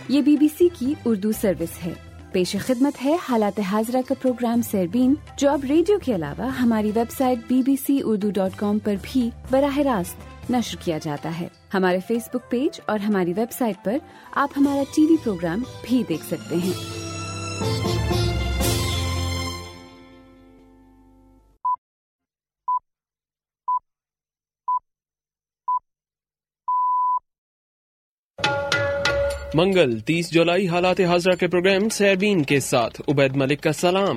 یہ BBC کی Urdu service ہے. پیش خدمت ہے حالات حاضرہ کا پروگرام سیربین، جو اب ریڈیو کے علاوہ ہماری ویب سائٹ bbcurdu.com پر بھی براہ راست نشر کیا جاتا ہے. ہمارے فیس بک پیج اور ہماری ویب سائٹ پر آپ ہمارا ٹی وی پروگرام بھی دیکھ سکتے ہیں. منگل 30 جولائی حالات حاضرہ کے پروگرام سیربین کے ساتھ عبید ملک کا سلام.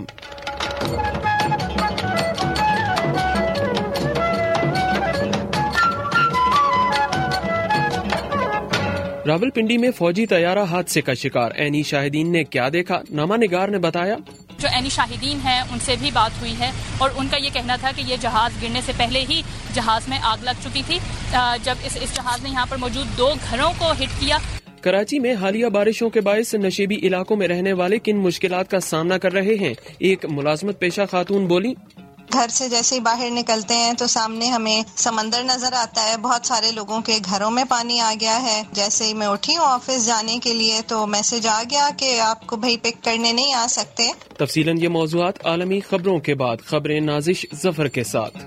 راولپنڈی میں فوجی طیارہ حادثے کا شکار. عینی شاہدین نے کیا دیکھا؟ نامہ نگار نے بتایا. جو عینی شاہدین ہیں ان سے بھی بات ہوئی ہے اور ان کا یہ کہنا تھا کہ یہ جہاز گرنے سے پہلے ہی جہاز میں آگ لگ چکی تھی جب اس جہاز نے یہاں پر موجود 2 گھروں کو ہٹ کیا. کراچی میں حالیہ بارشوں کے باعث نشیبی علاقوں میں رہنے والے کن مشکلات کا سامنا کر رہے ہیں؟ ایک ملازمت پیشہ خاتون بولی. گھر سے جیسے ہی باہر نکلتے ہیں تو سامنے ہمیں سمندر نظر آتا ہے. بہت سارے لوگوں کے گھروں میں پانی آ گیا ہے. جیسے ہی میں اٹھی ہوں آفس جانے کے لیے تو میسج آ گیا کہ آپ کو بھائی پک کرنے نہیں آ سکتے. تفصیلاً یہ موضوعات عالمی خبروں کے بعد. خبریں نازش ظفر کے ساتھ.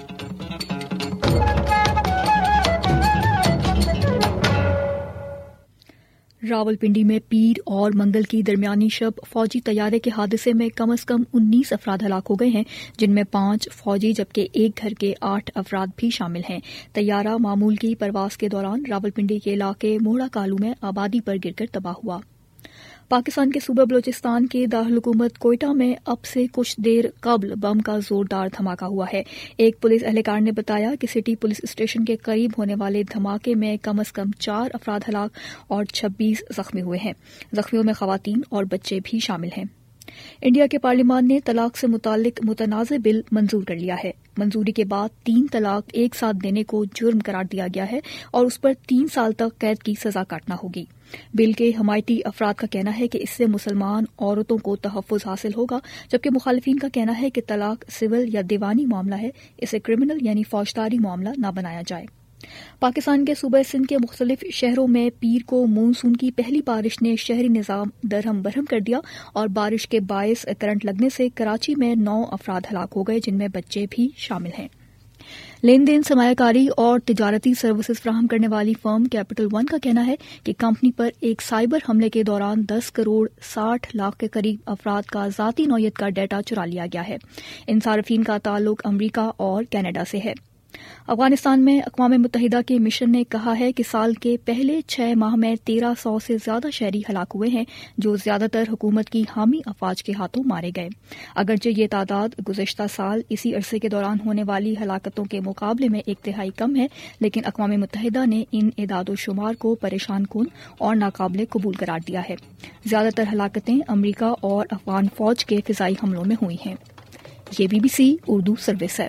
راولپنڈی میں پیر اور منگل کی درمیانی شب فوجی طیارے کے حادثے میں کم از کم 19 افراد ہلاک ہو گئے ہیں، جن میں 5 فوجی جبکہ ایک گھر کے 8 افراد بھی شامل ہیں. طیارہ معمول کی پرواز کے دوران راولپنڈی کے علاقے موڑا کالو میں آبادی پر گر کر تباہ ہوا. پاکستان کے صوبہ بلوچستان کے دارالحکومت کوئٹہ میں اب سے کچھ دیر قبل بم کا زوردار دھماکہ ہوا ہے. ایک پولیس اہلکار نے بتایا کہ سٹی پولیس اسٹیشن کے قریب ہونے والے دھماکے میں کم از کم 4 افراد ہلاک اور 26 زخمی ہوئے ہیں. زخمیوں میں خواتین اور بچے بھی شامل ہیں. انڈیا کے پارلیمان نے طلاق سے متعلق متنازع بل منظور کر لیا ہے. منظوری کے بعد 3 طلاق ایک ساتھ دینے کو جرم قرار دیا گیا ہے اور اس پر 3 سال تک قید کی سزا کاٹنا ہوگی. بل کے حمایتی افراد کا کہنا ہے کہ اس سے مسلمان عورتوں کو تحفظ حاصل ہوگا، جبکہ مخالفین کا کہنا ہے کہ طلاق سول یا دیوانی معاملہ ہے، اسے کرمنل یعنی فوجداری معاملہ نہ بنایا جائے. پاکستان کے صوبہ سندھ کے مختلف شہروں میں پیر کو مونسون کی پہلی بارش نے شہری نظام درہم برہم کر دیا اور بارش کے باعث کرنٹ لگنے سے کراچی میں 9 افراد ہلاک ہو گئے، جن میں بچے بھی شامل ہیں. لین دین، سرمایہ کاری اور تجارتی سروسز فراہم کرنے والی فرم کیپٹل ون کا کہنا ہے کہ کمپنی پر ایک سائبر حملے کے دوران 10 کروڑ 60 لاکھ کے قریب افراد کا ذاتی نوعیت کا ڈیٹا چرا لیا گیا ہے. ان صارفین کا تعلق امریکہ اور کینیڈا سے ہے. افغانستان میں اقوام متحدہ کے مشن نے کہا ہے کہ سال کے پہلے 6 ماہ میں 1300 سے زیادہ شہری ہلاک ہوئے ہیں، جو زیادہ تر حکومت کی حامی افواج کے ہاتھوں مارے گئے. اگرچہ یہ تعداد گزشتہ سال اسی عرصے کے دوران ہونے والی ہلاکتوں کے مقابلے میں 1/3 کم ہے، لیکن اقوام متحدہ نے ان اعداد و شمار کو پریشان کن اور ناقابل قبول قرار دیا ہے. زیادہ تر ہلاکتیں امریکہ اور افغان فوج کے فضائی حملوں میں ہوئی ہیں. یہ BBC اردو سروس ہے.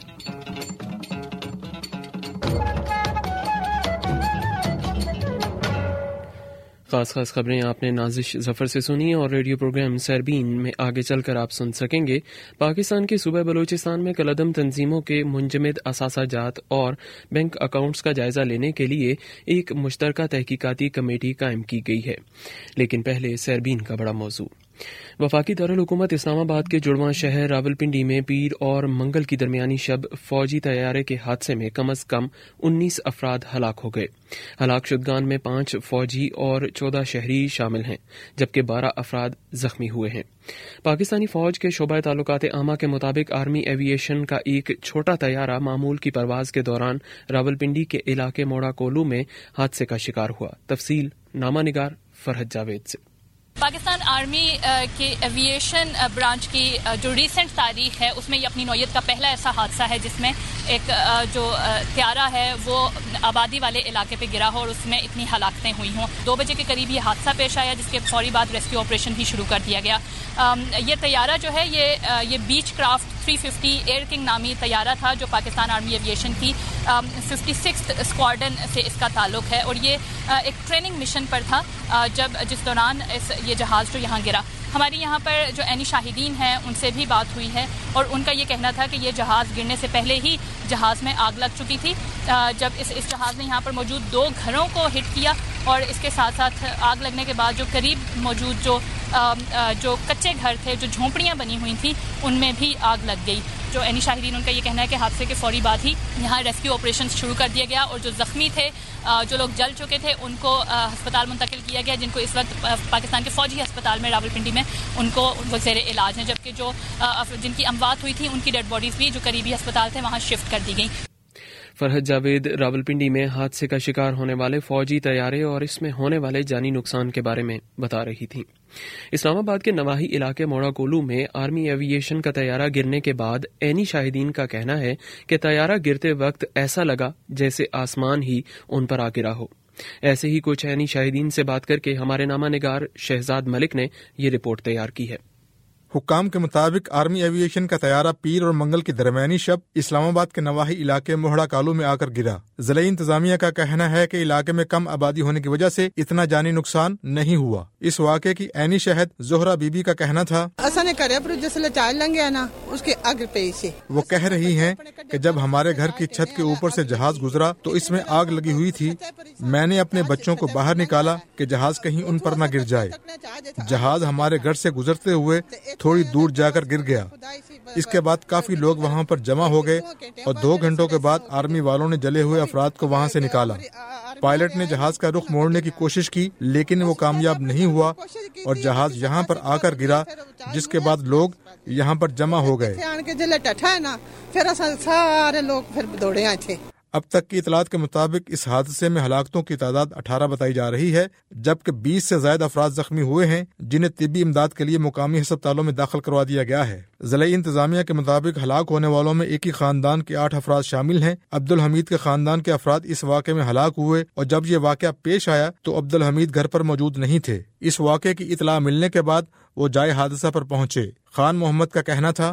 خاص خبریں آپ نے نازش ظفر سے سنی اور ریڈیو پروگرام سیربین میں آگے چل کر آپ سن سکیں گے. پاکستان کے صوبہ بلوچستان میں کالعدم تنظیموں کے منجمد اثاثہ جات اور بینک اکاؤنٹس کا جائزہ لینے کے لیے ایک مشترکہ تحقیقاتی کمیٹی قائم کی گئی ہے. لیکن پہلے سیربین کا بڑا موضوع. وفاقی دارالحکومت اسلام آباد کے جڑواں شہر راولپنڈی میں پیر اور منگل کی درمیانی شب فوجی طیارے کے حادثے میں کم از کم 19 افراد ہلاک ہو گئے. ہلاک شدگان میں 5 فوجی اور 14 شہری شامل ہیں، جبکہ 12 افراد زخمی ہوئے ہیں. پاکستانی فوج کے شعبہ تعلقات عامہ کے مطابق آرمی ایوی ایشن کا ایک چھوٹا طیارہ معمول کی پرواز کے دوران راولپنڈی کے علاقے موڑا کولو میں حادثے کا شکار ہوا. تفصیل نامہ نگار فرحت جاوید سے. پاکستان آرمی کے ایویشن برانچ کی جو ریسنٹ تاریخ ہے اس میں یہ اپنی نوعیت کا پہلا ایسا حادثہ ہے جس میں ایک جو طیارہ ہے وہ آبادی والے علاقے پہ گرا ہو اور اس میں اتنی ہلاکتیں ہوئی ہوں. 2 بجے کے قریب یہ حادثہ پیش آیا جس کے فوری بعد ریسکیو آپریشن بھی شروع کر دیا گیا. یہ طیارہ جو ہے یہ بیچ کرافٹ 350 ایئر کنگ نامی طیارہ تھا جو پاکستان آرمی ایویشن کی 56 اسکواڈن سے اس کا تعلق ہے اور یہ ایک ٹریننگ مشن پر تھا جس دوران یہ جہاز جو یہاں گرا. ہماری یہاں پر جو عینی شاہدین ہیں ان سے بھی بات ہوئی ہے اور ان کا یہ کہنا تھا کہ یہ جہاز گرنے سے پہلے ہی جہاز میں آگ لگ چکی تھی جب اس جہاز نے یہاں پر موجود 2 گھروں کو ہٹ کیا اور اس کے ساتھ ساتھ آگ لگنے کے بعد جو قریب موجود جو کچے گھر تھے, جو جھونپڑیاں بنی ہوئی تھیں, ان میں بھی آگ لگ گئی. جو عینی شاہدین ان کا یہ کہنا ہے کہ حادثے کے فوری بعد ہی یہاں ریسکیو آپریشنز شروع کر دیا گیا اور جو زخمی تھے, جو لوگ جل چکے تھے, ان کو ہسپتال منتقل کیا گیا, جن کو اس وقت پاکستان کے فوجی ہسپتال میں راولپنڈی میں ان کو وہ زیر علاج ہیں, جبکہ جو جن کی اموات ہوئی تھی ان کی ڈیڈ باڈیز بھی جو قریبی ہسپتال تھے وہاں شفٹ کر دی گئی. فرحت جاوید راولپنڈی میں حادثے کا شکار ہونے والے فوجی طیارے اور اس میں ہونے والے جانی نقصان کے بارے میں بتا رہی تھیں. اسلام آباد کے نواحی علاقے موڑا کولو میں آرمی ایوییشن کا طیارہ گرنے کے بعد عینی شاہدین کا کہنا ہے کہ طیارہ گرتے وقت ایسا لگا جیسے آسمان ہی ان پر آ گرا ہو. ایسے ہی کچھ عینی شاہدین سے بات کر کے ہمارے نامہ نگار شہزاد ملک نے یہ رپورٹ تیار کی ہے. حکام کے مطابق آرمی ایوییشن کا طیارہ پیر اور منگل کی درمیانی شب اسلام آباد کے نواحی علاقے موہڑا کالو میں آ کر گرا. ضلعی انتظامیہ کا کہنا ہے کہ علاقے میں کم آبادی ہونے کی وجہ سے اتنا جانی نقصان نہیں ہوا. اس واقعے کی عینی شہد زہرا بی بی کا کہنا تھا, وہ کہہ رہی ہیں کہ جب ہمارے گھر کی چھت کے اوپر سے جہاز گزرا تو اس میں آگ لگی ہوئی تھی. میں نے اپنے بچوں کو باہر نکالا کہ جہاز کہیں ان پر نہ گر جائے. جہاز ہمارے گھر سے گزرتے ہوئے تھوڑی دور جا کر گر گیا. اس کے بعد کافی لوگ وہاں پر جمع ہو گئے اور 2 گھنٹوں کے بعد آرمی والوں نے جلے ہوئے افراد کو وہاں سے نکالا. پائلٹ نے جہاز کا رخ موڑنے کی کوشش کی لیکن وہ کامیاب نہیں ہوا اور جہاز یہاں پر آ کر گرا, جس کے بعد لوگ یہاں پر جمع ہو گئے. اب تک کی اطلاعات کے مطابق اس حادثے میں ہلاکتوں کی تعداد 18 بتائی جا رہی ہے, جبکہ 20 سے زائد افراد زخمی ہوئے ہیں جنہیں طبی امداد کے لیے مقامی ہسپتالوں میں داخل کروا دیا گیا ہے. ضلعی انتظامیہ کے مطابق ہلاک ہونے والوں میں ایک ہی خاندان کے 8 افراد شامل ہیں. عبدالحمید کے خاندان کے افراد اس واقعے میں ہلاک ہوئے اور جب یہ واقعہ پیش آیا تو عبدالحمید گھر پر موجود نہیں تھے. اس واقعے کی اطلاع ملنے کے بعد وہ جائے حادثہ پر پہنچے. خان محمد کا کہنا تھا,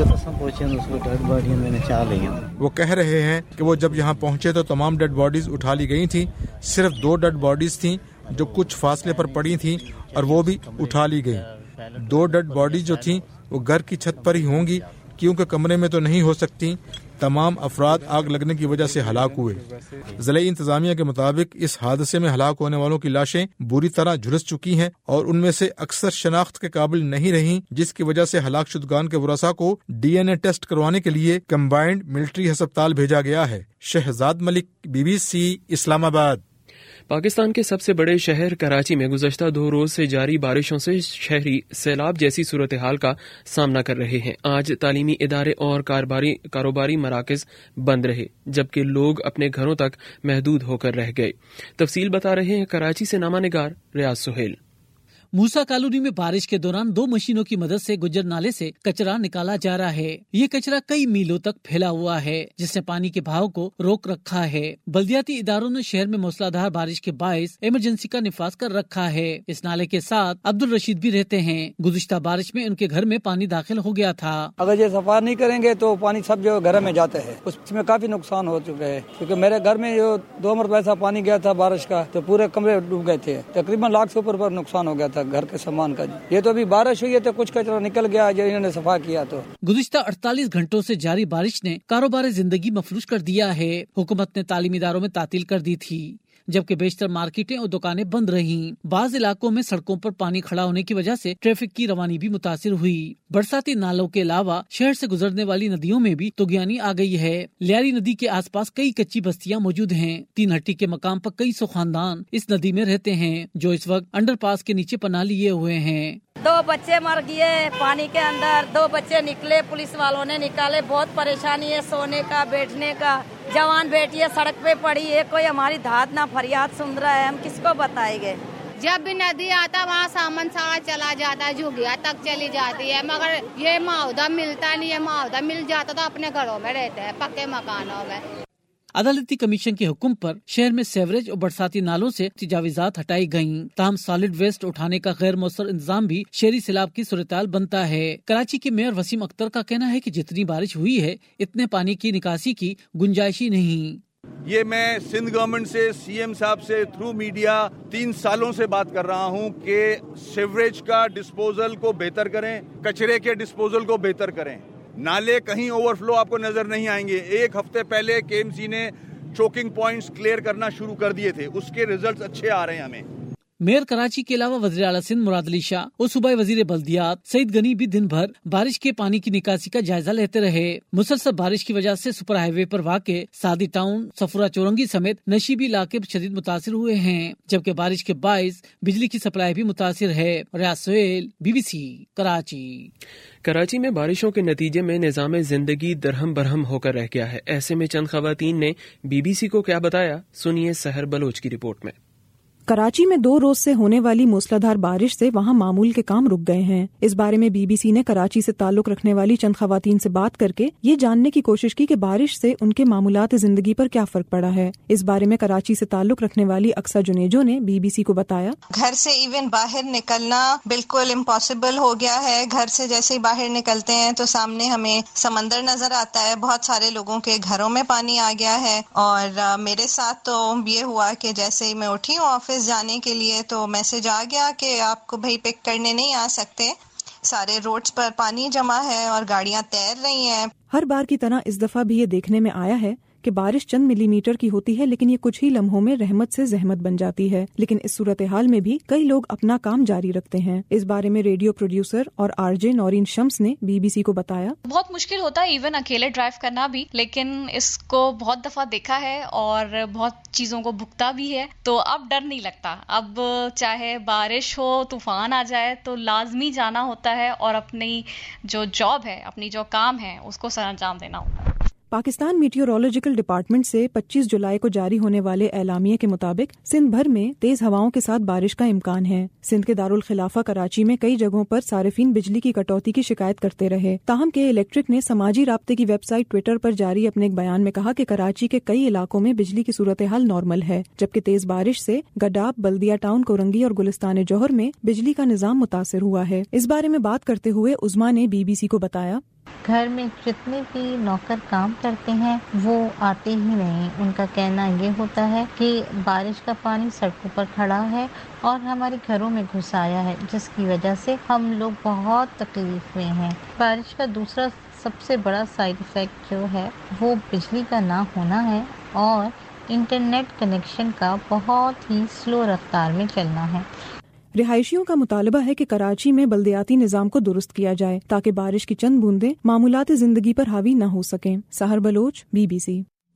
وہ کہہ رہے ہیں کہ وہ جب یہاں پہنچے تو تمام ڈیڈ باڈیز اٹھا لی گئی تھیں. صرف 2 ڈیڈ باڈیز تھیں جو کچھ فاصلے پر پڑی تھیں اور وہ بھی اٹھا لی گئیں. 2 ڈیڈ باڈیز جو تھیں وہ گھر کی چھت پر ہی ہوں گی کیونکہ کمرے میں تو نہیں ہو سکتی. تمام افراد آگ لگنے کی وجہ سے ہلاک ہوئے. ضلعی انتظامیہ کے مطابق اس حادثے میں ہلاک ہونے والوں کی لاشیں بری طرح جھلس چکی ہیں اور ان میں سے اکثر شناخت کے قابل نہیں رہیں, جس کی وجہ سے ہلاک شدگان کے ورثاء کو DNA ٹیسٹ کروانے کے لیے کمبائنڈ ملٹری ہسپتال بھیجا گیا ہے. شہزاد ملک, BBC, اسلام آباد. پاکستان کے سب سے بڑے شہر کراچی میں گزشتہ 2 روز سے جاری بارشوں سے شہری سیلاب جیسی صورتحال کا سامنا کر رہے ہیں. آج تعلیمی ادارے اور کاروباری مراکز بند رہے جبکہ لوگ اپنے گھروں تک محدود ہو کر رہ گئے. تفصیل بتا رہے ہیں کراچی سے نامہ نگار ریاض سہیل. موسا کالونی میں بارش کے دوران 2 مشینوں کی مدد سے گجر نالے سے کچرا نکالا جا رہا ہے. یہ کچرا کئی میلوں تک پھیلا ہوا ہے جس نے پانی کے بہاؤ کو روک رکھا ہے. بلدیاتی اداروں نے شہر میں موسلادھار بارش کے باعث ایمرجنسی کا نفاذ کر رکھا ہے. اس نالے کے ساتھ عبدالرشید بھی رہتے ہیں. گزشتہ بارش میں ان کے گھر میں پانی داخل ہو گیا تھا. اگر یہ صفائی نہیں کریں گے تو پانی سب جو گھر میں جاتا ہے, اس میں کافی نقصان ہو چکا ہے. کیونکہ میرے گھر میں جو 2 مرتبہ ایسا پانی گیا تھا بارش کا تو پورے کمرے ڈوب گئے تھے. تقریباً لاکھ سے اوپر نقصان ہو گیا تھا گھر کے سامان کا. یہ تو ابھی بارش ہوئی ہے تو کچھ کچرا نکل گیا جو انہوں نے صفا کیا. تو گزشتہ 48 گھنٹوں سے جاری بارش نے کاروبار زندگی مفلوج کر دیا ہے. حکومت نے تعلیمی اداروں میں تعطیل کر دی تھی جبکہ بیشتر مارکیٹیں اور دکانیں بند رہیں. بعض علاقوں میں سڑکوں پر پانی کھڑا ہونے کی وجہ سے ٹریفک کی روانی بھی متاثر ہوئی. برساتی نالوں کے علاوہ شہر سے گزرنے والی ندیوں میں بھی طغیانی آ گئی ہے. لیاری ندی کے آس پاس کئی کچی بستیاں موجود ہیں. 3 ہٹی کے مقام پر کئی سو خاندان اس ندی میں رہتے ہیں جو اس وقت انڈر پاس کے نیچے پناہ لیے ہوئے ہیں. 2 بچے مر گئے پانی کے اندر, 2 بچے نکلے, پولیس والوں نے نکالے. بہت پریشانی ہے سونے کا بیٹھنے کا. جوان بیٹی ہے سڑک پہ پڑی ہے, کوئی ہماری دھات نہ فریاد سن رہا ہے, ہم کس کو بتائیں گے. جب بھی ندی آتا وہاں سامان سارا چلا جاتا ہے, جھگیا تک چلی جاتی ہے. مگر یہ معاوضہ ملتا نہیں ہے. معاوضہ مل جاتا تو اپنے گھروں میں رہتے ہیں پکے مکانوں میں. عدالتی کمیشن کے حکم پر شہر میں سیوریج اور برساتی نالوں سے تجاویزات ہٹائی گئیں. تاہم سالڈ ویسٹ اٹھانے کا غیر مؤثر انتظام بھی شہری سیلاب کی صورتحال بنتا ہے. کراچی کے میئر وسیم اختر کا کہنا ہے کہ جتنی بارش ہوئی ہے اتنے پانی کی نکاسی کی گنجائش ہی نہیں. یہ میں سندھ گورنمنٹ سے سی ایم صاحب سے تھرو میڈیا 3 سالوں سے بات کر رہا ہوں کہ سیوریج کا ڈسپوزل کو بہتر کریں، کچرے کے ڈسپوزل کو بہتر کریں. نالے کہیں اوور فلو آپ کو نظر نہیں آئیں گے. 1 ہفتے پہلے کے ایم سی نے چوکنگ پوائنٹس کلیئر کرنا شروع کر دیے تھے، اس کے ریزلٹس اچھے آ رہے ہیں ہمیں. میئر کراچی کے علاوہ وزیر اعلیٰ سندھ مراد علی شاہ اور صوبائی وزیر بلدیات سعید غنی بھی دن بھر بارش کے پانی کی نکاسی کا جائزہ لیتے رہے. مسلسل بارش کی وجہ سے سپر ہائی وے پر واقع سعدی ٹاؤن، صفورہ چورنگی سمیت نشیبی علاقے شدید متاثر ہوئے ہیں، جبکہ بارش کے باعث بجلی کی سپلائی بھی متاثر ہے. ریاض سہیل، BBC کراچی. کراچی میں بارشوں کے نتیجے میں نظام زندگی درہم برہم ہو کر رہ گیا ہے. ایسے میں چند خواتین نے BBC کو کیا بتایا، سنیے سحر بلوچ کی رپورٹ میں. کراچی میں 2 روز سے ہونے والی موسلادھار بارش سے وہاں معمول کے کام رک گئے ہیں. اس بارے میں BBC نے کراچی سے تعلق رکھنے والی چند خواتین سے بات کر کے یہ جاننے کی کوشش کی کہ بارش سے ان کے معمولات زندگی پر کیا فرق پڑا ہے. اس بارے میں کراچی سے تعلق رکھنے والی اقصیٰ جنیجو نے BBC کو بتایا، گھر سے ایون باہر نکلنا بالکل امپاسبل ہو گیا ہے. گھر سے جیسے ہی باہر نکلتے ہیں تو سامنے ہمیں سمندر نظر آتا ہے. بہت سارے لوگوں کے گھروں میں پانی آ گیا ہے. اور میرے ساتھ تو یہ ہوا کہ جیسے ہی میں اٹھی ہوں آفس جانے کے لیے تو میسج آ گیا کہ آپ کو بھائی پک کرنے نہیں آ سکتے. سارے روڈز پر پانی جمع ہے اور گاڑیاں تیر رہی ہیں. ہر بار کی طرح اس دفعہ بھی یہ دیکھنے میں آیا ہے کہ بارش چند ملی میٹر کی ہوتی ہے، لیکن یہ کچھ ہی لمحوں میں رحمت سے زحمت بن جاتی ہے. لیکن اس صورتحال میں بھی کئی لوگ اپنا کام جاری رکھتے ہیں. اس بارے میں ریڈیو پروڈیوسر اور RJ نورین شمس نے BBC کو بتایا، بہت مشکل ہوتا ہے ایون اکیلے ڈرائیو کرنا بھی، لیکن اس کو بہت دفعہ دیکھا ہے اور بہت چیزوں کو بھگتا بھی ہے، تو اب ڈر نہیں لگتا. اب چاہے بارش ہو، طوفان آ جائے تو لازمی جانا ہوتا ہے اور اپنی جو جاب ہے، اپنی جو کام ہے اس کو سر انجام دینا ہوتا ہے. پاکستان میٹیورولوجیکل ڈپارٹمنٹ سے 25 جولائی کو جاری ہونے والے اعلامیے کے مطابق سندھ بھر میں تیز ہواؤں کے ساتھ بارش کا امکان ہے. سندھ کے دارالخلافہ کراچی میں کئی جگہوں پر صارفین بجلی کی کٹوتی کی شکایت کرتے رہے. تاہم کے الیکٹرک نے سماجی رابطے کی ویب سائٹ ٹویٹر پر جاری اپنے ایک بیان میں کہا کہ کراچی کے کئی علاقوں میں بجلی کی صورتحال نارمل ہے، جبکہ تیز بارش سے گڈاب، بلدیہ ٹاؤن، کورنگی اور گلستان جوہر میں بجلی کا نظام متاثر ہوا ہے. اس بارے میں بات کرتے ہوئے عظما نے BBC کو بتایا، گھر میں جتنے بھی نوکر کام کرتے ہیں وہ آتے ہی نہیں. ان کا کہنا یہ ہوتا ہے کہ بارش کا پانی سڑکوں پر کھڑا ہے اور ہمارے گھروں میں گھس آیا ہے، جس کی وجہ سے ہم لوگ بہت تکلیف میں ہیں. بارش کا دوسرا سب سے بڑا سائیڈ ایفیکٹ جو ہے وہ بجلی کا نہ ہونا ہے اور انٹرنیٹ کنیکشن کا بہت ہی سلو رفتار میں چلنا ہے. رہائشیوں کا مطالبہ ہے کہ کراچی میں بلدیاتی نظام کو درست کیا جائے تاکہ بارش کی چند بوندیں معمولات زندگی پر حاوی نہ ہو سکیں. سحر بلوچ، BBC.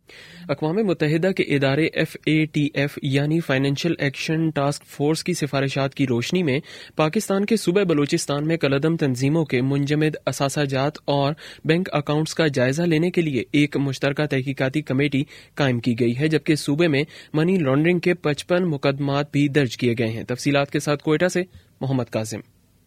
اقوام متحدہ کے ادارے FATF یعنی فائنینشل ایکشن ٹاسک فورس کی سفارشات کی روشنی میں پاکستان کے صوبہ بلوچستان میں کالعدم تنظیموں کے منجمد اثاثہ جات اور بینک اکاؤنٹس کا جائزہ لینے کے لیے ایک مشترکہ تحقیقاتی کمیٹی قائم کی گئی ہے، جبکہ صوبے میں منی لانڈرنگ کے 55 مقدمات بھی درج کیے گئے ہیں. تفصیلات کے ساتھ کوئٹہ سے محمد قاسم.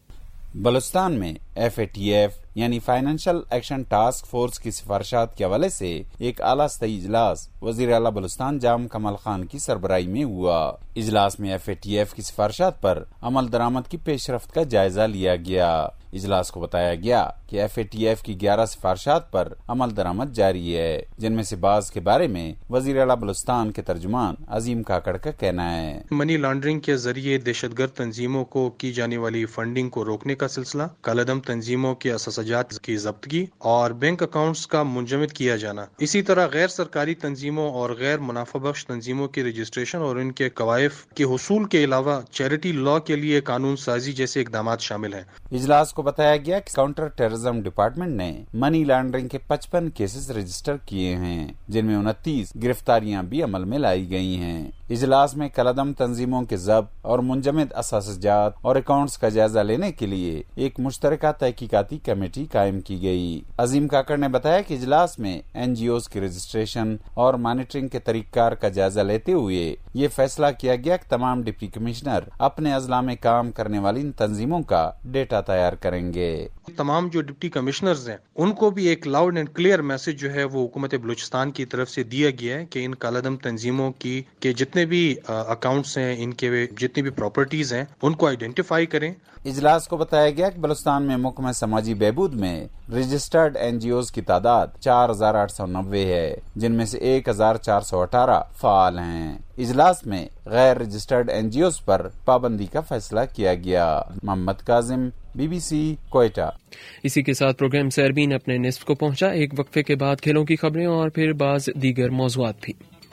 بلوچستان میں FATF یعنی فائنینشل ایکشن ٹاسک فورس کی سفارشات کے حوالے سے ایک اعلیٰ سطحی اجلاس وزیر اعلیٰ بلوچستان جام کمال خان کی سربراہی میں ہوا. اجلاس میں FATF کی سفارشات پر عمل درآمد کی پیش رفت کا جائزہ لیا گیا. اجلاس کو بتایا گیا کہ FATF کی 11 سفارشات پر عمل درآمد جاری ہے، جن میں سے بعض کے بارے میں وزیر اعلیٰ بلوچستان کے ترجمان عظیم کاکڑ کا کہنا ہے، منی لانڈرنگ کے ذریعے دہشت گرد تنظیموں کو کی جانے والی فنڈنگ کو روکنے کا سلسلہ، کالعدم تنظیموں کے اثاثہ جات کی ضبطگی اور بینک اکاؤنٹس کا منجمد کیا جانا. اسی طرح غیر سرکاری تنظیموں اور غیر منافع بخش تنظیموں کی رجسٹریشن اور ان کے قوائف کے حصول کے علاوہ چیریٹی لا کے لیے قانون سازی جیسے اقدامات شامل ہیں. اجلاس کو بتایا گیا کہ کاؤنٹر ٹیررزم ڈپارٹمنٹ نے منی لانڈرنگ کے 55 کیسز رجسٹر کیے ہیں، جن میں 29 گرفتاریاں بھی عمل میں لائی گئی ہیں. اجلاس میں کالعدم تنظیموں کے ضبط اور منجمد اثاثہ جات اور اکاؤنٹس کا جائزہ لینے کے لیے ایک مشترکہ تحقیقاتی کمیٹی قائم کی گئی. عظیم کاکڑ نے بتایا کہ اجلاس میں NGOs کی رجسٹریشن اور مانیٹرنگ کے طریقہ کار کا جائزہ لیتے ہوئے یہ فیصلہ کیا گیا کہ تمام ڈپٹی کمشنر اپنے اضلاع میں کام کرنے والی ان تنظیموں کا ڈیٹا تیار کریں گے. تمام جو ڈپٹی کمشنرز ہیں ان کو بھی ایک لاؤڈ اینڈ کلیئر میسج جو ہے وہ حکومت بلوچستان کی طرف سے دیا گیا ہے کہ ان کالعدم تنظیموں کی کہ جتنے जितने भी अकाउंट्स हैं, इनके जितनी भी प्रॉपर्टीज हैं, उनको आइडेंटिफाई करें। इजलास को बताया गया कि बलूचिस्तान में महकमा समाजी बहबूद में रजिस्टर्ड NGOs की तादाद 4,890 है, जिनमें से 1,418 फाल हैं। इजलास में गैर रजिस्टर्ड NGOs पर पाबंदी का फैसला किया गया। मोहम्मद काजिम, BBC, कोयटा। इसी के साथ प्रोग्राम सरबीन अपने निस्फ को पहुंचा। एक वक्फे के बाद खेलों की खबरें और फिर बाज दीगर मौज़ूआत भी।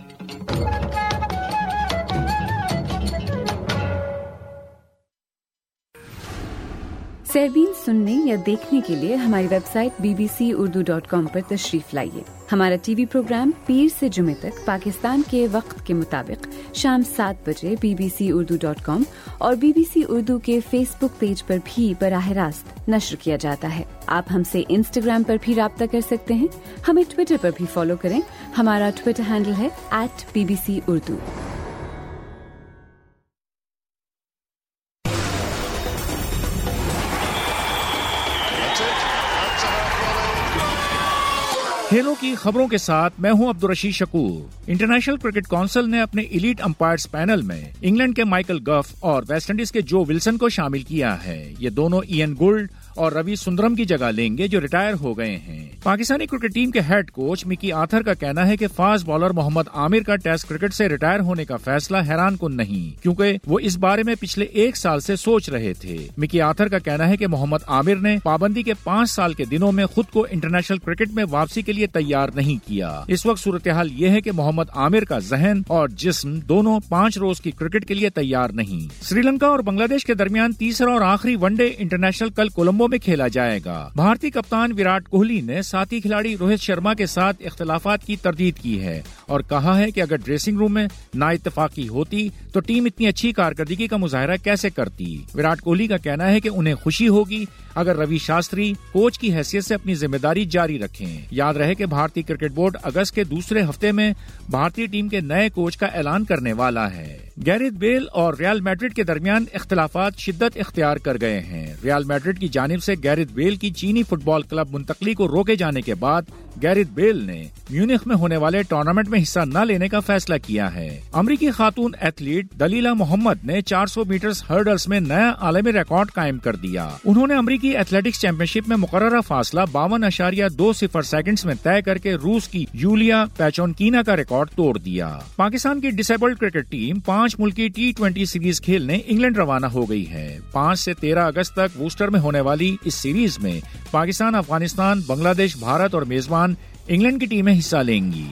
सरबीन सुनने या देखने के लिए हमारी वेबसाइट bbcurdu.com पर तशरीफ लाइए। हमारा TV प्रोग्राम पीर से जुमे तक पाकिस्तान के वक्त के मुताबिक शाम 7 बजे bbcurdu.com और BBC उर्दू के फेसबुक पेज पर भी बराह रास्त नश्र किया जाता है। आप हमसे इंस्टाग्राम पर भी राब्ता कर सकते हैं। हमें ट्विटर पर भी फॉलो करें। हमारा ट्विटर हैंडल है @BBC Urdu। खेलों की खबरों के साथ मैं हूं Abdul Rashid Shakoor. International Cricket Council ने अपने एलीट अंपायर्स पैनल में इंग्लैंड के माइकल गफ और वेस्ट इंडीज के जो विल्सन को शामिल किया है। ये दोनों इयन गुल्ड और रवि सुंदरम की जगह लेंगे, जो रिटायर हो गए हैं। पाकिस्तानी क्रिकेट टीम के हेड कोच मिकी आर्थर का कहना है कि फास्ट बॉलर मोहम्मद आमिर का टेस्ट क्रिकेट से रिटायर होने का फैसला हैरान कुन नहीं, क्योंकि वो इस बारे में पिछले 1 साल से सोच रहे थे। मिकी आर्थर का कहना है कि मोहम्मद आमिर ने पाबंदी के 5 साल के दिनों में खुद को इंटरनेशनल क्रिकेट में वापसी के लिए तैयार नहीं किया। इस वक्त सूरत हाल ये है कि मोहम्मद आमिर का जहन और जिस्म दोनों 5 रोज की क्रिकेट के लिए तैयार नहीं। श्रीलंका और बांग्लादेश के दरमियान तीसरा और आखिरी वनडे इंटरनेशनल कल कोलंबो में खेला जाएगा। भारतीय कप्तान विराट कोहली ने साथी खिलाड़ी रोहित शर्मा के साथ इख्तिलाफात की तरदीद की है और कहा है कि अगर ड्रेसिंग रूम में नाइत्तेफाकी होती तो टीम इतनी अच्छी कारकर्दगी का मुजाहरा कैसे करती। विराट कोहली का कहना है कि उन्हें खुशी होगी अगर रवि शास्त्री कोच की हैसियत से अपनी जिम्मेदारी जारी रखें। याद रहे कि भारतीय क्रिकेट बोर्ड अगस्त के दूसरे हफ्ते में भारतीय टीम के नए कोच का ऐलान करने वाला है। गैरेथ बेल और रियल मैड्रिड के दरमियान इख्तिलाफात शिद्दत इख्तियार कर गए हैं। रियल मैड्रिड की जानिब से गैरेथ बेल की चीनी फुटबॉल क्लब मुंतकली को रोके जाने के बाद गैरेथ बेल ने म्यूनिख में होने वाले टूर्नामेंट में हिस्सा न लेने का फैसला किया है। अमरीकी खातून एथलीट दलीला मोहम्मद ने 400 मीटर्स हर्डल्स में नया आलमी रिकॉर्ड कायम कर दिया। उन्होंने अमरीकी एथलेटिक्स चैंपियनशिप में मुकर्ररा फासला 52.20 सेकंड्स में तय करके रूस की यूलिया पैचोनकीना का रिकॉर्ड तोड़ दिया। पाकिस्तान की डिसेबल्ड क्रिकेट टीम 5 मुल्की T20 सीरीज खेलने इंग्लैंड रवाना हो गई है। 5 से 13 अगस्त तक वूस्टर में होने वाली इस सीरीज में पाकिस्तान, अफगानिस्तान, बांग्लादेश, भारत और मेजबान इंग्लैंड की टीमें हिस्सा लेंगी।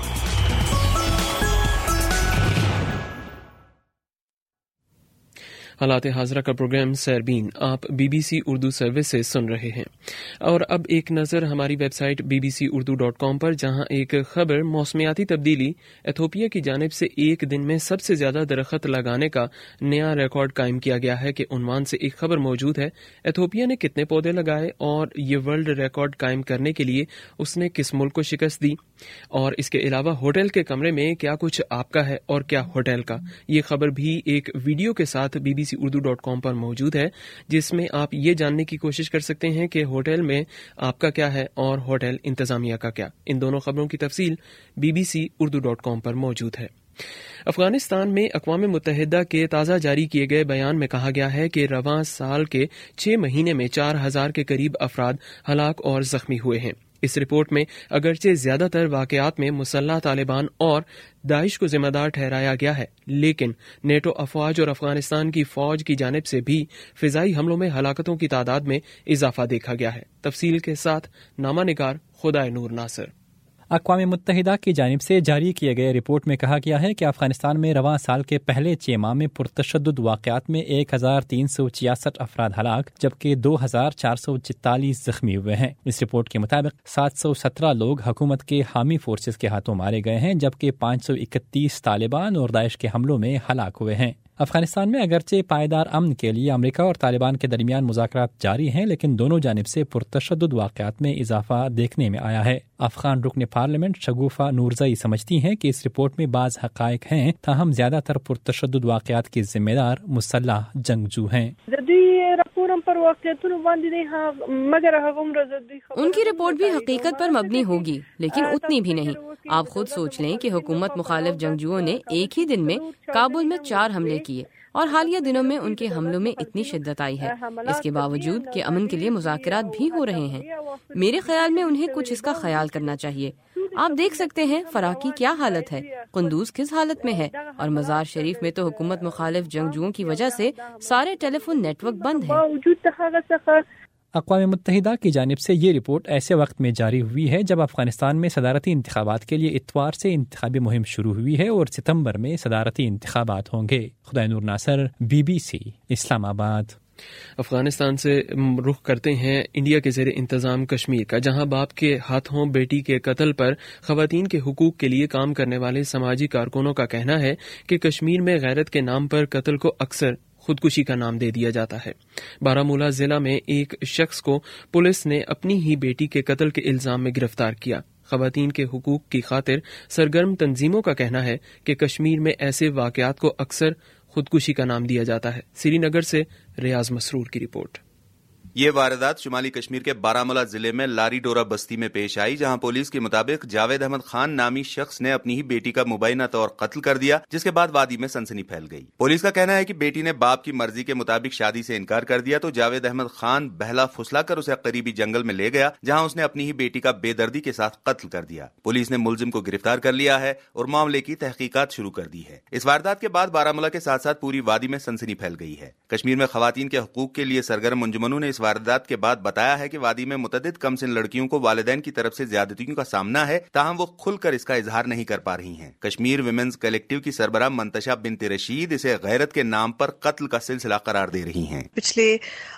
हालात हाजरा का प्रोग्राम सरबीन आप BBC उर्दू सर्विस से सुन रहे हैं। और अब एक नज़र हमारी वेबसाइट bbcurdu.com पर, जहां एक खबर मौसमियाती तब्दीली एथोपिया की जानिब से एक दिन में सबसे ज्यादा दरख्त लगाने का नया रिकॉर्ड कायम किया गया है के उन्वान से एक खबर मौजूद है। एथोपिया ने कितने पौधे लगाए और ये वर्ल्ड रिकॉर्ड कायम करने के लिए उसने किस मुल्क को शिकस्त दी, और इसके अलावा होटल के कमरे में क्या कुछ आपका है और क्या होटल का। ये खबर भी एक वीडियो के साथ bbcurdu.com पर मौजूद है, जिसमें आप ये जानने की कोशिश कर सकते हैं कि होटल में आपका क्या है और होटल इंतजामिया का क्या। इन दोनों खबरों की तफसील bbcurdu.com पर मौजूद है। अफगानिस्तान में अक़वाम मुत्तहिदा के ताज़ा जारी किए गए बयान में कहा गया है कि रवां साल के 6 महीने में 4000 के करीब अफराद हलाक और जख्मी हुए हैं। इस रिपोर्ट में अगरचे ज्यादातर वाकयात में मुसल्लह तालिबान और दाइश को जिम्मेदार ठहराया गया है, लेकिन नेटो अफवाज और अफगानिस्तान की फौज की जानिब से भी फिजाई हमलों में हलाकतों की तादाद में इजाफा देखा गया है। तफसील के साथ नामा निगार खुदाए नूर नासिर। अक़वाम मुत्तहिदा की जानिब से जारी किए गए रिपोर्ट में कहा गया है कि अफगानिस्तान में रवां साल के पहले 6 माह में पुरतशद्दुद वाक़यात में 1366 अफराद हलाक जबकि 2444 जख्मी हुए हैं। इस रिपोर्ट के मुताबिक 717 लोग हुकूमत के हामी फोर्सेस के हाथों मारे गए हैं, जबकि 531 तालिबान और दाइश के हमलों में हलाक हुए हैं। अफगानिस्तान में अगरचे पायदार अमन के लिए अमेरिका और तालिबान के दरमियान मुज़ाकरात जारी हैं, लेकिन दोनों जानिब से पुरतशद्दुद वाक़यात में इजाफा देखने में आया है। अफगान रुकन पार्लियामेंट शगुफा नूरज़ई समझती हैं कि इस रिपोर्ट में बाज़ हक़ाइक़ हैं, ताहम ज़्यादातर पुरतशद्दुद वाक़यात के जिम्मेदार मुसल्लह जंगजू हैं। जदी रपूरम पर ان کی رپورٹ بھی حقیقت پر مبنی ہوگی لیکن اتنی بھی نہیں. آپ خود سوچ لیں کہ حکومت مخالف جنگجوؤں نے ایک ہی دن میں کابل میں 4 حملے کیے اور حالیہ دنوں میں ان کے حملوں میں اتنی شدت آئی ہے. اس کے باوجود کہ امن کے لیے مذاکرات بھی ہو رہے ہیں. میرے خیال میں انہیں کچھ اس کا خیال کرنا چاہیے. آپ دیکھ سکتے ہیں فرا کی کیا حالت ہے, قندوز کس حالت میں ہے, اور مزار شریف میں تو حکومت مخالف جنگجوؤں کی وجہ سے سارے ٹیلی فون نیٹ ورک بند ہیں. اقوام متحدہ کی جانب سے یہ رپورٹ ایسے وقت میں جاری ہوئی ہے جب افغانستان میں صدارتی انتخابات کے لیے اتوار سے انتخابی مہم شروع ہوئی ہے اور ستمبر میں صدارتی انتخابات ہوں گے. خدائے نور ناصر, BBC, اسلام آباد. افغانستان سے رخ کرتے ہیں انڈیا کے زیر انتظام کشمیر کا, جہاں باپ کے ہاتھوں بیٹی کے قتل پر خواتین کے حقوق کے لیے کام کرنے والے سماجی کارکنوں کا کہنا ہے کہ کشمیر میں غیرت کے نام پر قتل کو اکثر خودکشی کا نام دے دیا جاتا ہے. بارامولہ ضلع میں ایک شخص کو پولیس نے اپنی ہی بیٹی کے قتل کے الزام میں گرفتار کیا. خواتین کے حقوق کی خاطر سرگرم تنظیموں کا کہنا ہے کہ کشمیر میں ایسے واقعات کو اکثر خودکشی کا نام دیا جاتا ہے. سری نگر سے ریاض مسرور کی رپورٹ. یہ واردات شمالی کشمیر کے بارامولہ ضلع میں لاری ڈورا بستی میں پیش آئی, جہاں پولیس کے مطابق جاوید احمد خان نامی شخص نے اپنی ہی بیٹی کا مبینہ طور قتل کر دیا, جس کے بعد وادی میں سنسنی پھیل گئی. پولیس کا کہنا ہے کہ بیٹی نے باپ کی مرضی کے مطابق شادی سے انکار کر دیا تو جاوید احمد خان بہلا پھسلا کر اسے قریبی جنگل میں لے گیا, جہاں اس نے اپنی ہی بیٹی کا بے دردی کے ساتھ قتل کر دیا. پولیس نے ملزم کو گرفتار کر لیا ہے اور معاملے کی تحقیقات شروع کر دی ہے. اس واردات کے بعد بارامولہ کے ساتھ ساتھ پوری وادی میں سنسنی پھیل گئی ہے. کشمیر میں خواتین کے حقوق کے لیے سرگرم منجمنوں نے اس واردات کے بعد بتایا ہے کہ وادی میں متعدد کم سن لڑکیوں کو والدین کی طرف سے زیادتیوں کا سامنا ہے, تاہم وہ کھل کر اس کا اظہار نہیں کر پا رہی ہیں. کشمیر ویمنز کلیکٹیو کی سربراہ منتشا بنت رشید اسے غیرت کے نام پر قتل کا سلسلہ قرار دے رہی ہیں. پچھلے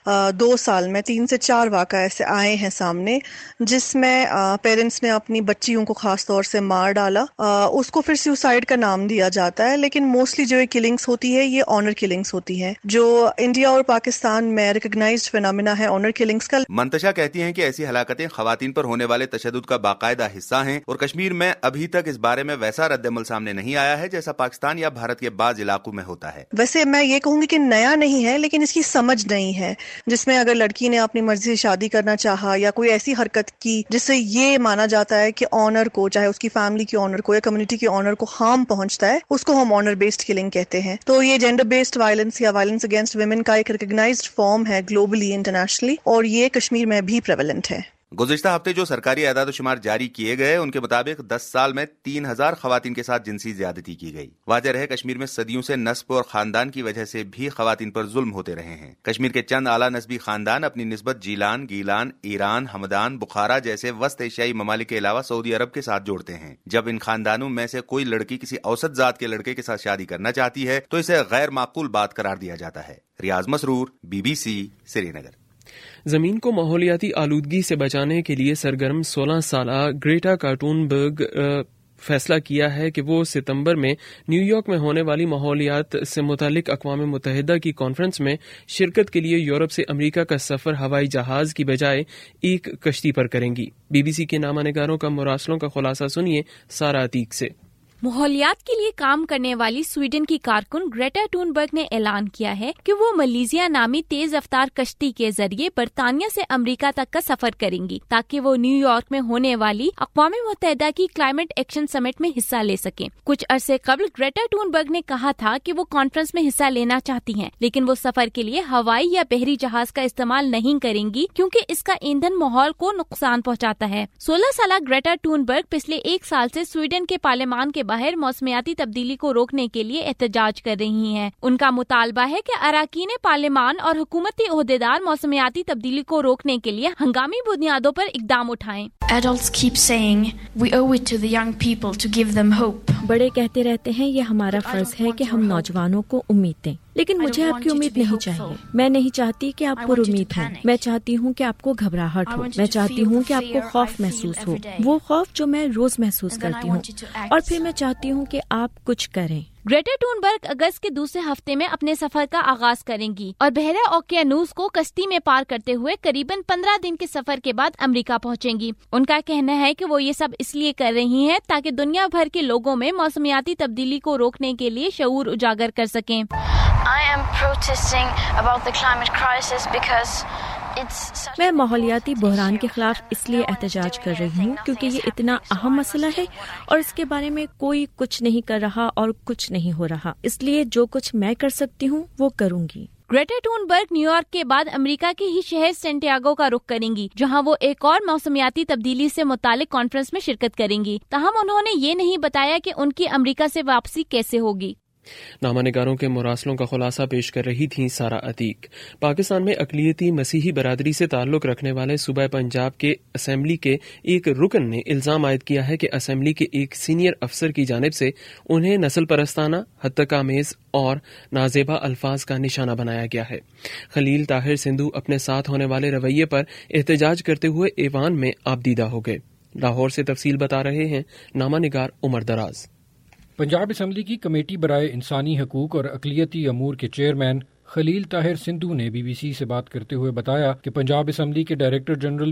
2 سال میں 3 سے 4 واقعہ ایسے آئے ہیں سامنے جس میں پیرنٹس نے اپنی بچیوں کو خاص طور سے مار ڈالا. اس کو پھر سیوسائڈ کا نام دیا جاتا ہے, لیکن موسٹلی جو کلنگز ہوتی ہے یہ آنر کلنگز ہوتی ہے, جو انڈیا اور پاکستان میں ریکگنائزڈ فینومینا ہے آنر کلنگز کا. منتشا کہتی ہیں کہ ایسی ہلاکتیں خواتین پر ہونے والے تشدد کا باقاعدہ حصہ ہیں اور کشمیر میں ابھی تک اس بارے میں ویسا رد عمل سامنے نہیں آیا ہے جیسا پاکستان یا بھارت کے بعض علاقوں میں ہوتا ہے. ویسے میں یہ کہوں گی کہ نیا نہیں ہے, لیکن اس کی سمجھ نہیں ہے, جس میں اگر لڑکی نے اپنی مرضی سے شادی کرنا چاہا یا کوئی ایسی حرکت کی جس سے یہ مانا جاتا ہے کہ آنر کو, چاہے اس کی فیملی کی آنر کو یا کمیونٹی کی آنر کو ہارم پہنچتا ہے, اس کو ہم آنر بیسڈ کلنگ کہتے ہیں. تو یہ جینڈر بیسڈ وائلنس یا وائلنس اگینسٹ ویمن کا ایک ریکگنائزڈ فارم ہے گلوبلی, انٹرنیشنلی, اور یہ کشمیر میں بھی پریویلنٹ ہے. گزشتہ ہفتے جو سرکاری اعداد و شمار جاری کیے گئے ان کے مطابق 10 سال میں 3000 خواتین کے ساتھ جنسی زیادتی کی گئی. واضح رہے کشمیر میں صدیوں سے نسب اور خاندان کی وجہ سے بھی خواتین پر ظلم ہوتے رہے ہیں. کشمیر کے چند اعلیٰ نسبی خاندان اپنی نسبت جیلان, گیلان, ایران, ہمدان, بخارا جیسے وسط ایشیائی ممالک کے علاوہ سعودی عرب کے ساتھ جوڑتے ہیں. جب ان خاندانوں میں سے کوئی لڑکی کسی اوسط ذات کے لڑکے کے ساتھ شادی کرنا چاہتی ہے تو اسے غیر معقول بات قرار دیا جاتا ہے. ریاض مسرور, BBC, سری نگر. زمین کو ماحولیاتی آلودگی سے بچانے کے لیے سرگرم 16 سالہ گریٹا ٹونبرگ فیصلہ کیا ہے کہ وہ ستمبر میں نیو یارک میں ہونے والی ماحولیات سے متعلق اقوام متحدہ کی کانفرنس میں شرکت کے لیے یورپ سے امریکہ کا سفر ہوائی جہاز کی بجائے ایک کشتی پر کریں گی. BBC کے نامہ نگاروں کا مراسلوں کا خلاصہ سنیے سارا عتیق سے. ماحولیات کے لیے کام کرنے والی سویڈن کی کارکن گریٹا ٹونبرگ نے اعلان کیا ہے کہ وہ ملیزیا نامی تیز رفتار کشتی کے ذریعے برطانیہ سے امریکہ تک کا سفر کریں گی تاکہ وہ نیو یارک میں ہونے والی اقوام متحدہ کی کلائمیٹ ایکشن سمٹ میں حصہ لے سکیں. کچھ عرصے قبل گریٹا ٹونبرگ نے کہا تھا کہ وہ کانفرنس میں حصہ لینا چاہتی ہیں, لیکن وہ سفر کے لیے ہوائی یا بحری جہاز کا استعمال نہیں کریں گی کیونکہ اس کا ایندھن ماحول کو نقصان پہنچاتا ہے. 16 سالہ گریٹا ٹونبرگ پچھلے 1 سال سے سویڈن کے پارلیمان کے باہر موسمیاتی تبدیلی کو روکنے کے لیے احتجاج کر رہی ہیں. ان کا مطالبہ ہے کہ اراکین پارلیمان اور حکومتی عہدیدار موسمیاتی تبدیلی کو روکنے کے لیے ہنگامی بنیادوں پر اقدام اٹھائیں. Adults keep saying we owe it to the young people to give them hope. بڑے کہتے رہتے ہیں یہ ہمارا فرض ہے کہ ہم نوجوانوں کو امید دیں, لیکن مجھے آپ کی امید نہیں چاہیے. میں نہیں چاہتی کہ آپ پر امید ہوں, میں چاہتی ہوں کہ آپ کو گھبراہٹ ہو, میں چاہتی ہوں کہ آپ کو خوف محسوس ہو, وہ خوف جو میں روز محسوس کرتی ہوں, اور پھر میں چاہتی ہوں کہ آپ کچھ کریں. گریٹا ٹونبرگ اگست کے دوسرے ہفتے میں اپنے سفر کا آغاز کریں گی اور بحیرہ اوقیانوس کو کشتی میں پار کرتے ہوئے قریباً 15 دن کے سفر کے بعد امریکہ پہنچیں گی. ان کا کہنا ہے کہ وہ یہ سب اس لیے کر رہی ہیں تاکہ دنیا بھر کے لوگوں میں موسمیاتی تبدیلی کو روکنے کے لیے شعور اجاگر کر سکیں. I am protesting about the climate crisis because میں ماحولیاتی بحران کے خلاف اس لیے احتجاج کر رہی ہوں کیونکہ یہ اتنا اہم مسئلہ ہے اور اس کے بارے میں کوئی کچھ نہیں کر رہا اور کچھ نہیں ہو رہا، اس لیے جو کچھ میں کر سکتی ہوں وہ کروں گی۔ Greta Thunberg New York کے بعد امریکہ کے ہی شہر سینٹیاگو کا رخ کریں گی، جہاں وہ ایک اور موسمیاتی تبدیلی سے متعلق کانفرنس میں شرکت کریں گی۔ تاہم انہوں نے یہ نہیں بتایا کہ ان کی امریکہ سے واپسی کیسے ہوگی۔ نامہ نگاروں کے مراسلوں کا خلاصہ پیش کر رہی تھیں سارا عتیق۔ پاکستان میں اقلیتی مسیحی برادری سے تعلق رکھنے والے صوبہ پنجاب کے اسمبلی کے ایک رکن نے الزام عائد کیا ہے کہ اسمبلی کے ایک سینئر افسر کی جانب سے انہیں نسل پرستانہ، حد آمیز اور نازیبا الفاظ کا نشانہ بنایا گیا ہے۔ خلیل طاہر سندھو اپنے ساتھ ہونے والے رویے پر احتجاج کرتے ہوئے ایوان میں آبدیدہ ہو گئے۔ لاہور سے تفصیل بتا رہے ہیں نامہ نگار عمر دراز۔ پنجاب اسمبلی کی کمیٹی برائے انسانی حقوق اور اقلیتی امور کے چیئرمین خلیل طاہر سندھو نے بی بی سی سے بات کرتے ہوئے بتایا کہ پنجاب اسمبلی کے ڈائریکٹر جنرل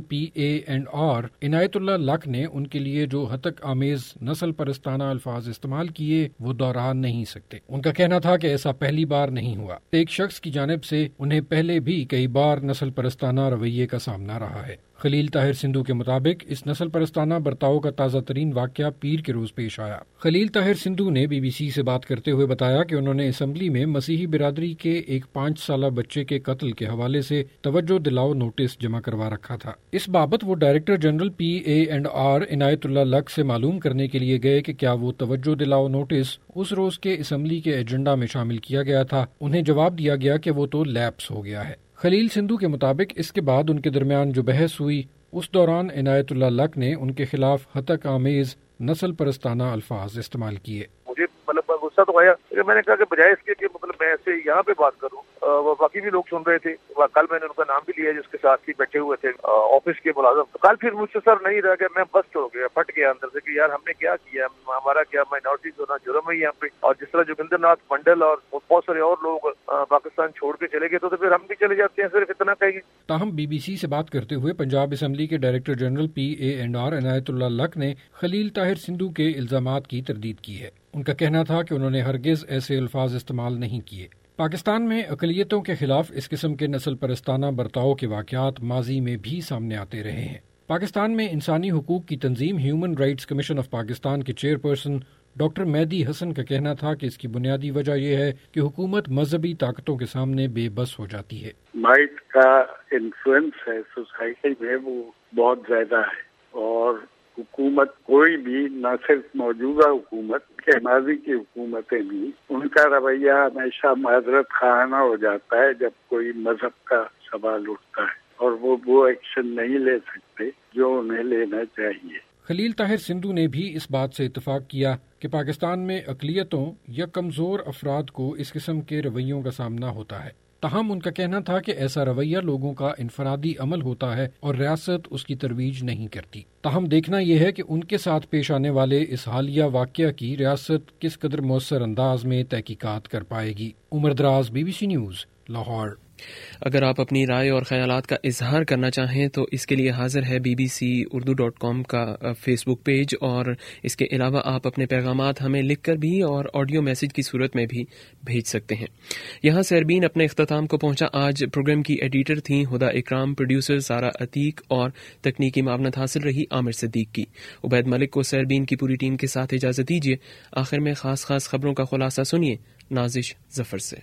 PA&R عنایت اللہ لق نے ان کے لیے جو ہتک آمیز نسل پرستانہ الفاظ استعمال کیے وہ دہرا نہیں سکتے۔ ان کا کہنا تھا کہ ایسا پہلی بار نہیں ہوا، ایک شخص کی جانب سے انہیں پہلے بھی کئی بار نسل پرستانہ رویے کا سامنا رہا ہے۔ خلیل طاہر سندھو کے مطابق اس نسل پرستانہ برتاؤ کا تازہ ترین واقعہ پیر کے روز پیش آیا۔ خلیل طاہر سندھو نے بی بی سی سے بات کرتے ہوئے بتایا کہ انہوں نے اسمبلی میں مسیحی برادری کے ایک 5 سالہ بچے کے قتل کے حوالے سے توجہ دلاؤ نوٹس جمع کروا رکھا تھا۔ اس بابت وہ ڈائریکٹر جنرل PA&R عنایت اللہ لق سے معلوم کرنے کے لیے گئے کہ کیا وہ توجہ دلاؤ نوٹس اس روز کے اسمبلی کے ایجنڈا میں شامل کیا گیا تھا۔ انہیں جواب دیا گیا کہ وہ تو لیپس ہو گیا ہے۔ خلیل سندھو کے مطابق اس کے بعد ان کے درمیان جو بحث ہوئی اس دوران عنایت اللہ لق نے ان کے خلاف ہتک آمیز نسل پرستانہ الفاظ استعمال کیے۔ مجھے غصہ تو آیا، میں نے کہا کہ بجائے اس کے کہ میں ایسے یہاں پہ بات کروں، باقی بھی لوگ سن رہے تھے، کل میں نے ان کا نام بھی لیا جس کے ساتھ ہی بیٹھے ہوئے تھے آفس کے ملازم، کل پھر مجھ سے سر نہیں رہا کہ میں بسٹ ہو گیا، پھٹ گیا اندر سے کہ یار ہم نے کیا کیا، ہمارا کیا مائنورٹیز ہونا جرم ہے یہاں پہ، اور جس طرح جوگندر ناتھ منڈل اور بہت سارے اور لوگ پاکستان چھوڑ کے چلے گئے تو پھر ہم بھی چلے جاتے ہیں، صرف اتنا کہیں گے۔ تاہم بی بی سی سے بات کرتے ہوئے پنجاب اسمبلی کے ڈائریکٹر جنرل PA&R عنایت اللہ لق نے خلیل طاہر سندھو کے الزامات کی تردید کی ہے۔ ان کا کہنا تھا کہ انہوں نے ہرگز ایسے الفاظ استعمال نہیں کیے۔ پاکستان میں اقلیتوں کے خلاف اس قسم کے نسل پرستانہ برتاؤ کے واقعات ماضی میں بھی سامنے آتے رہے ہیں۔ پاکستان میں انسانی حقوق کی تنظیم human rights commission of Pakistan کے چیئرپرسن ڈاکٹر مہدی حسن کا کہنا تھا کہ اس کی بنیادی وجہ یہ ہے کہ حکومت مذہبی طاقتوں کے سامنے بے بس ہو جاتی ہے۔ مائٹ کا انفلوئنس ہے سوسائٹی میں وہ بہت زیادہ ہے، اور حکومت کوئی بھی، نہ صرف موجودہ حکومت کے ماضی کی حکومتیں بھی، ان کا رویہ ہمیشہ معذرت خواہانہ ہو جاتا ہے جب کوئی مذہب کا سوال اٹھتا ہے، اور وہ ایکشن نہیں لے سکتے جو انہیں لینا چاہیے۔ خلیل طاہر سندھو نے بھی اس بات سے اتفاق کیا کہ پاکستان میں اقلیتوں یا کمزور افراد کو اس قسم کے رویوں کا سامنا ہوتا ہے۔ تاہم ان کا کہنا تھا کہ ایسا رویہ لوگوں کا انفرادی عمل ہوتا ہے اور ریاست اس کی ترویج نہیں کرتی۔ تاہم دیکھنا یہ ہے کہ ان کے ساتھ پیش آنے والے اس حالیہ واقعہ کی ریاست کس قدر مؤثر انداز میں تحقیقات کر پائے گی۔ عمر دراز، BBC نیوز، لاہور۔ اگر آپ اپنی رائے اور خیالات کا اظہار کرنا چاہیں تو اس کے لیے حاضر ہے bbcurdu.com کا فیس بک پیج، اور اس کے علاوہ آپ اپنے پیغامات ہمیں لکھ کر بھی اور آڈیو میسج کی صورت میں بھی بھیج سکتے ہیں۔ یہاں سیربین اپنے اختتام کو پہنچا۔ آج پروگرام کی ایڈیٹر تھیں ہدا اکرام، پروڈیوسر سارا عتیق، اور تکنیکی معاونت حاصل رہی عامر صدیق کی۔ عبید ملک کو سیربین کی پوری ٹیم کے ساتھ اجازت دیجیے۔ آخر میں خاص خبروں کا خلاصہ سنیے نازش ظفر سے۔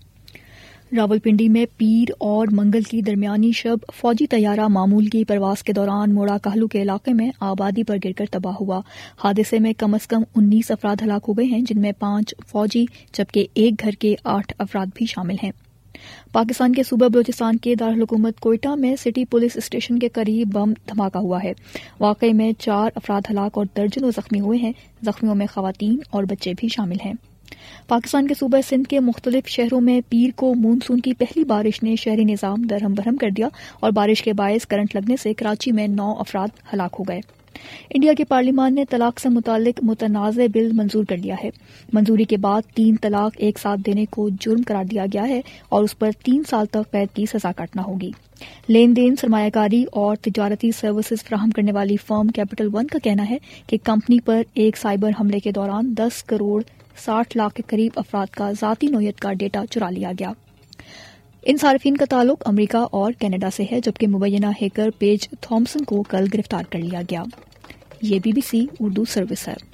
راولپنڈی میں پیر اور منگل کی درمیانی شب فوجی طیارہ معمول کی پرواز کے دوران موڑا کہلو کے علاقے میں آبادی پر گر کر تباہ ہوا۔ حادثے میں کم از کم 19 افراد ہلاک ہو گئے ہیں، جن میں 5 فوجی جبکہ ایک گھر کے 8 افراد بھی شامل ہیں۔ پاکستان کے صوبہ بلوچستان کے دارالحکومت کوئٹہ میں سٹی پولیس اسٹیشن کے قریب بم دھماکہ ہوا ہے۔ واقعے میں 4 افراد ہلاک اور درجنوں زخمی ہوئے ہیں۔ زخمیوں میں خواتین اور بچے بھی شامل ہیں۔ پاکستان کے صوبہ سندھ کے مختلف شہروں میں پیر کو مونسون کی پہلی بارش نے شہری نظام درہم برہم کر دیا، اور بارش کے باعث کرنٹ لگنے سے کراچی میں 9 افراد ہلاک ہو گئے۔ انڈیا کے پارلیمان نے طلاق سے متعلق متنازع بل منظور کر لیا ہے۔ منظوری کے بعد 3 طلاق ایک ساتھ دینے کو جرم قرار دیا گیا ہے، اور اس پر 3 سال تک قید کی سزا کاٹنا ہوگی۔ لین دین، سرمایہ کاری اور تجارتی سروسز فراہم کرنے والی فرم کیپٹل ون کا کہنا ہے کہ کمپنی پر ایک سائبر حملے کے دوران 10 کروڑ 60 लाख के करीब अफराद का ज़ाती नोयत का डेटा चुरा लिया गया। इन सार्फिन का ताल्लुक अमेरिका और कनाडा से है, जबकि मुबैना हैकर पेज थॉम्सन को कल गिरफ्तार कर लिया गया। ये BBC उर्दू सर्विस है।